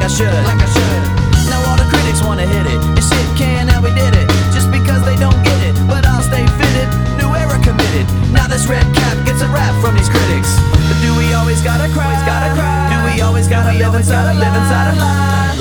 I should. Now all the critics wanna hit it, and shit can, and we did it.